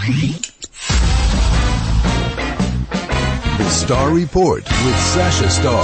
The Star Report with Sasha Star.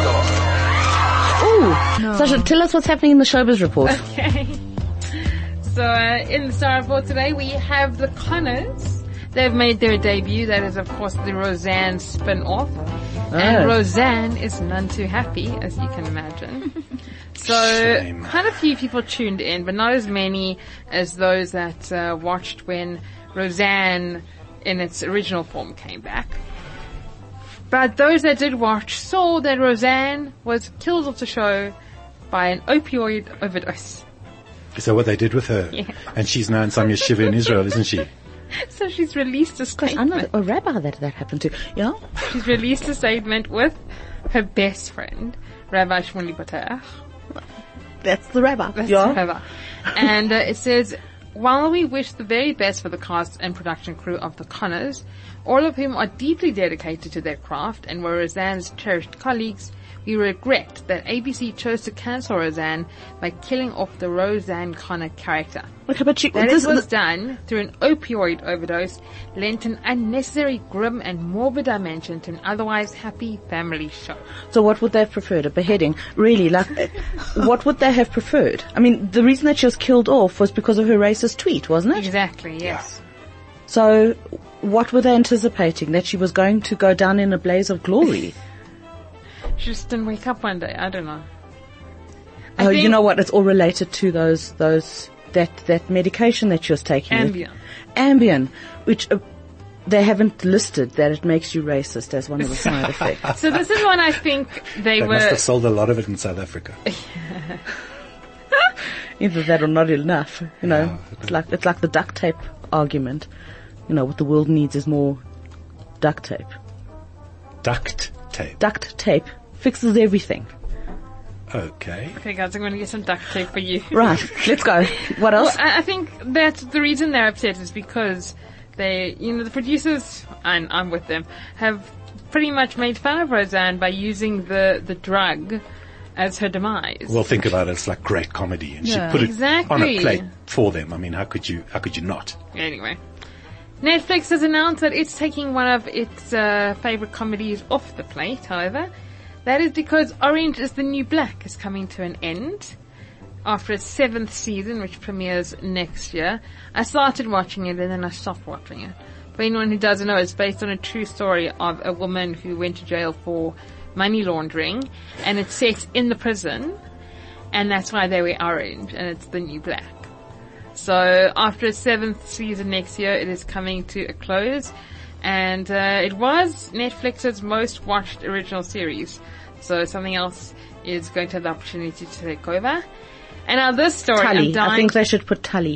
Ooh, no. Sasha, tell us what's happening in the Showbiz Report. Okay. So, in the Star Report today, we have the Connors. They've made their debut. That is, of course, the Roseanne spin-off. Oh. And Roseanne is none too happy, as you can imagine. So, quite a few people tuned in, but not as many as those that watched when Roseanne, in its original form, came back. But those that did watch saw that Roseanne was killed off the show by an opioid overdose. Is that what they did with her? Yeah. And she's now in some yeshiva in Israel, isn't she? So she's released a statement. I know a rabbi that happened to. Yeah? She's released a statement with her best friend, Rabbi Shmuley Poterach. That's the rabbi. That's the rabbi. And it says, while we wish the very best for the cast and production crew of The Connors, all of whom are deeply dedicated to their craft and were Roseanne's cherished colleagues, we regret that ABC chose to cancel Roseanne by killing off the Roseanne Connor character. Okay, but this was done through an opioid overdose, lent an unnecessary grim and morbid dimension to an otherwise happy family show. So what would they have preferred? A beheading? Really? What would they have preferred? I mean, the reason that she was killed off was because of her racist tweet, wasn't it? Exactly, yes. So what were they anticipating? That she was going to go down in a blaze of glory? She just didn't wake up one day. I don't know. You know what? It's all related to that medication that she was taking. Ambien, which they haven't listed that it makes you racist as one of the side effects. So this is one I think they must have sold a lot of it in South Africa. Either that or not enough. You know, it's like the duct tape argument. You know, what the world needs is more duct tape. Duct tape? Duct tape fixes everything. Okay. Okay, guys, I'm going to get some duct tape for you. Right, let's go. What else? Well, I think that the reason they're upset is because the producers, and I'm with them, have pretty much made fun of Roseanne by using the drug as her demise. Well, think about it. It's like great comedy, and she put it on a plate for them. I mean, how could you not? Anyway. Netflix has announced that it's taking one of its favorite comedies off the plate, however. That is because Orange is the New Black is coming to an end after its 7th season, which premieres next year. I started watching it and then I stopped watching it. For anyone who doesn't know, it's based on a true story of a woman who went to jail for money laundering, and it's set in the prison, and that's why they wear orange, and it's the new black. So after its 7th season next year, it is coming to a close. And it was Netflix's most watched original series. So something else is going to have the opportunity to take over. And now this story, Tully. I think they should put Tully.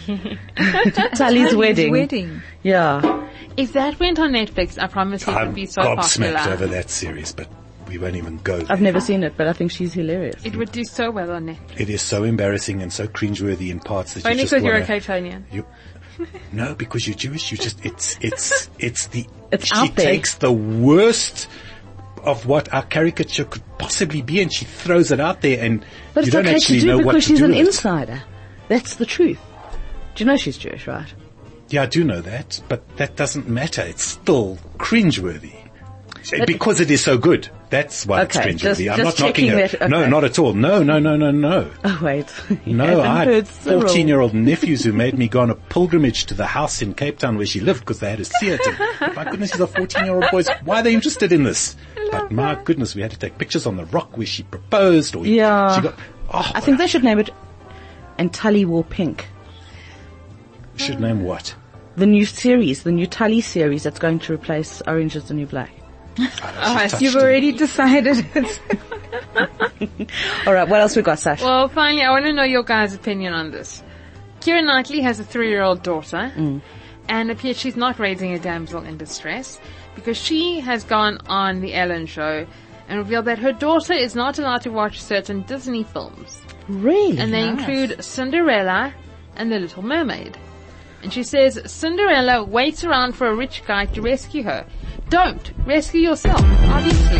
Tully's wedding. Yeah. If that went on Netflix, I promise you it would be so popular. I'm gobsmacked over that series, but we won't even go there. I've never seen it, but I think she's hilarious. It would do so well on Netflix. It is so embarrassing and so cringeworthy in parts that only you just want to... Only because you're a Catonian. No, because you're Jewish. You just, it's she out there. Takes the worst of what our caricature could possibly be and she throws it out there, and you don't actually know what to do. Because she's an insider. That's the truth. Do you know she's Jewish, right? Yeah, I do know that, but that doesn't matter. It's still cringeworthy. Because it is so good. That's why it's cringeworthy. I'm not knocking her. Okay. No, not at all. No. Oh, wait. No, I had 14-year-old nephews who made me go on a pilgrimage to the house in Cape Town where she lived because they had a theatre. My goodness, these are 14-year-old boys. Why are they interested in this? But my goodness, we had to take pictures on the rock where she proposed. Or she got, I think they should name it And Tully Wore Pink. Should name what? The new series, the new Tully series that's going to replace Orange is the New Black. You've already decided it. All right, what else we got, Sash? Well, finally, I want to know your guys' opinion on this. Keira Knightley has a 3-year-old daughter, and appears she's not raising a damsel in distress because she has gone on the Ellen Show and revealed that her daughter is not allowed to watch certain Disney films. Really? And they include Cinderella and The Little Mermaid. And she says Cinderella waits around for a rich guy to rescue her. Don't rescue yourself, obviously.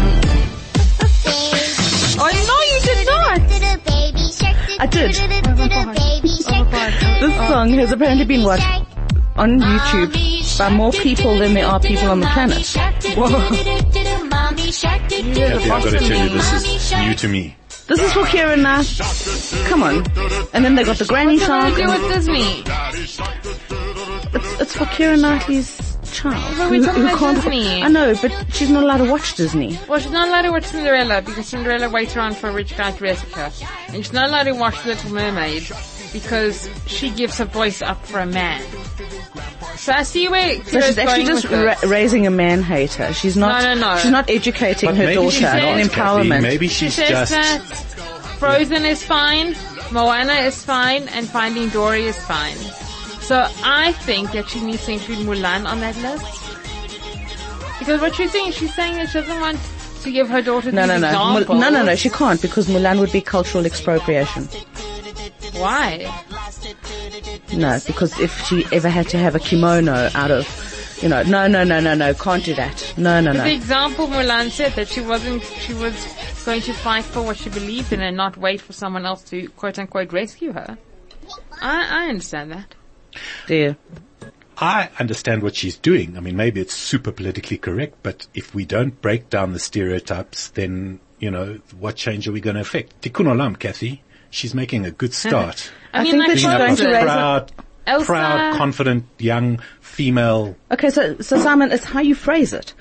Oh no, you did not. I did. This song has apparently been on YouTube by more people than there are people on the planet. Whoa. Kathy, I've got to tell you, this is new to me. This is for Keira Knightley. Come on. And then they got the granny song. What do with Disney? It's for Keira Knightley's child. But we're talking about Disney. I know, but she's not allowed to watch Disney. Well, she's not allowed to watch Cinderella because Cinderella waits around for a rich guy to rescue her. And she's not allowed to watch The Little Mermaid because she gives her voice up for a man. So I see where so she's actually just raising a man-hater. She's not. No. She's not educating her daughter in empowerment. Kathy, maybe she's just. That Frozen is fine, Moana is fine, and Finding Dory is fine. So I think that she needs to include Mulan on that list. Because what she's saying that she doesn't want to give her daughter these examples. No, she can't because Mulan would be cultural expropriation. Why? No, because if she ever had to have a kimono out of, no, can't do that. No. The example Mulan said that she was going to fight for what she believed in and not wait for someone else to quote unquote rescue her. I understand that. Do you? I understand what she's doing. I mean, maybe it's super politically correct, but if we don't break down the stereotypes, then, what change are we going to affect? Tikkun olam, Kathy. She's making a good start. I think that she's going to raise proud, confident, young female. Okay, so Simon, it's how you phrase it.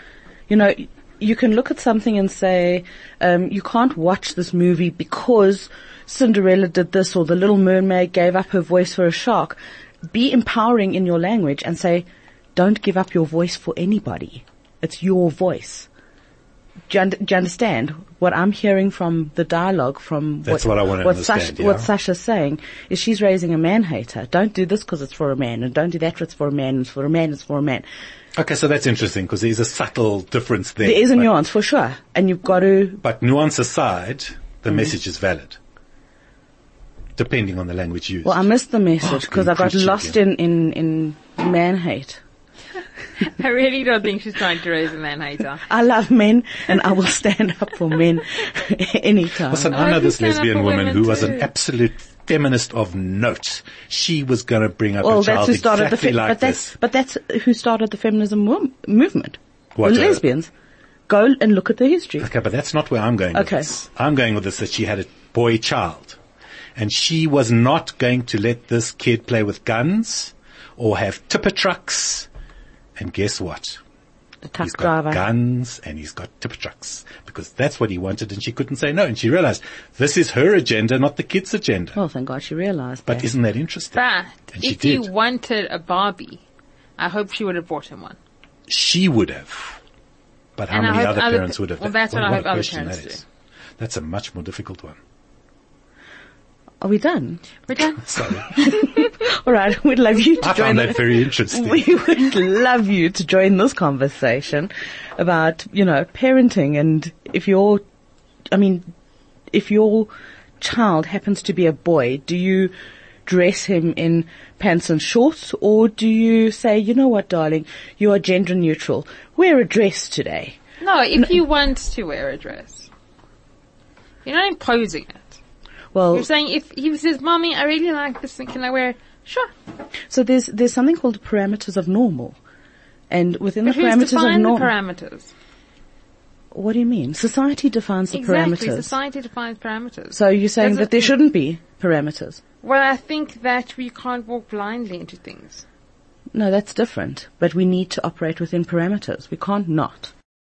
You can look at something and say, you can't watch this movie because Cinderella did this or the Little Mermaid gave up her voice for a shark. Be empowering in your language and say, don't give up your voice for anybody. It's your voice. Do you understand what I'm hearing from the dialogue from That's what I want to understand, what Sasha's saying is she's raising a man-hater. Don't do this because it's for a man, and don't do that because it's for a man, it's for a man, it's for a man. Okay, so that's interesting because there's a subtle difference there. There is a nuance for sure, and you've got to... But nuance aside, the message is valid. Depending on the language used. Well, I missed the message because I got lost in man-hate. I really don't think she's trying to raise a man-hater. I love men, and I will stand up for men anytime. Listen, I know this lesbian woman who was an absolute feminist of note. She was going to bring up a child exactly like this. But that's who started the feminism movement. What, the lesbians. Go and look at the history. Okay, but that's not where I'm going with this. I'm going with this that she had a boy child. And she was not going to let this kid play with guns or have tipper trucks. And guess what? The truck he's got driver. Guns and he's got tipper trucks because that's what he wanted and she couldn't say no. And she realized this is her agenda, not the kid's agenda. Well, thank God she realized But that. isn't that interesting? But and if he wanted a Barbie, I hope she would have bought him one. She would have. But how many other parents would have? Well, that's what I hope other parents do. That's a much more difficult one. Are we done? We're done. Sorry. All right. We'd love you to join. I found that very interesting. We would love you to join this conversation about, parenting and if your child happens to be a boy, do you dress him in pants and shorts or do you say, you know what, darling, you are gender neutral. Wear a dress today. No, if you want to wear a dress. You're not imposing it. Well, you're saying if he says, Mommy, I really like this thing, can I wear it? Sure. So there's something called parameters of normal. And within but the parameters of normal. the parameters? What do you mean? Society defines the parameters. Exactly, society defines parameters. So you're saying that there shouldn't be parameters? Well, I think that we can't walk blindly into things. No, that's different. But we need to operate within parameters. We can't not.